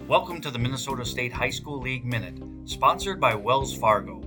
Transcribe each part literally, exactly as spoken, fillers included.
Welcome to the Minnesota State High School League Minute, sponsored by Wells Fargo.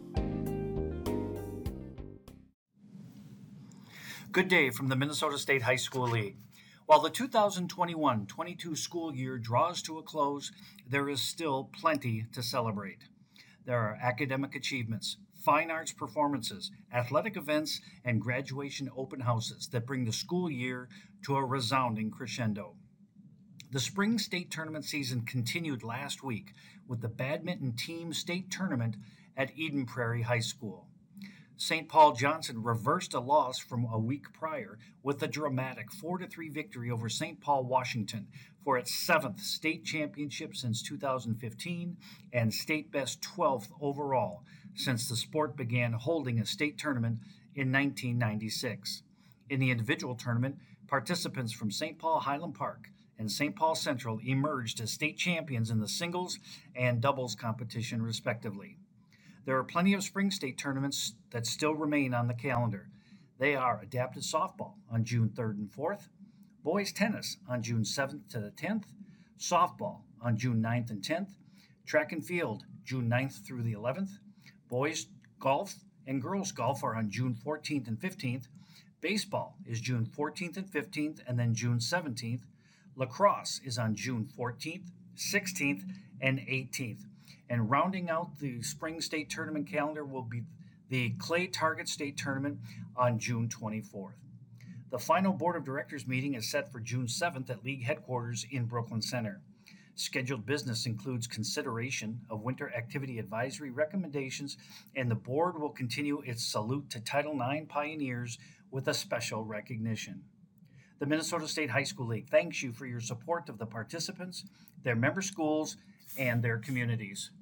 Good day from the Minnesota State High School League. While the two thousand twenty-one twenty-two school year draws to a close, there is still plenty to celebrate. There are academic achievements, fine arts performances, athletic events, and graduation open houses that bring the school year to a resounding crescendo. The spring state tournament season continued last week with the badminton team state tournament at Eden Prairie High School. Saint Paul Johnson reversed a loss from a week prior with a dramatic four to three victory over Saint Paul Washington for its seventh state championship since two thousand fifteen and state best twelfth overall since the sport began holding a state tournament in nineteen ninety-six. In the individual tournament, participants from Saint Paul Highland Park and Saint Paul Central emerged as state champions in the singles and doubles competition, respectively. There are plenty of spring state tournaments that still remain on the calendar. They are adapted softball on June third and fourth, boys tennis on June seventh to the tenth, softball on June ninth and tenth, track and field June ninth through the eleventh, boys golf and girls golf are on June fourteenth and fifteenth, baseball is June fourteenth and fifteenth, and then June seventeenth. Lacrosse is on June fourteenth, sixteenth, and eighteenth. And rounding out the spring state tournament calendar will be the Clay Target State Tournament on June twenty-fourth. The final Board of Directors meeting is set for June seventh at League headquarters in Brooklyn Center. Scheduled business includes consideration of winter activity advisory recommendations, and the board will continue its salute to Title nine pioneers with a special recognition. The Minnesota State High School League thanks you for your support of the participants, their member schools, and their communities.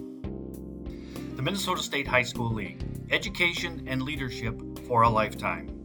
The Minnesota State High School League, education and leadership for a lifetime.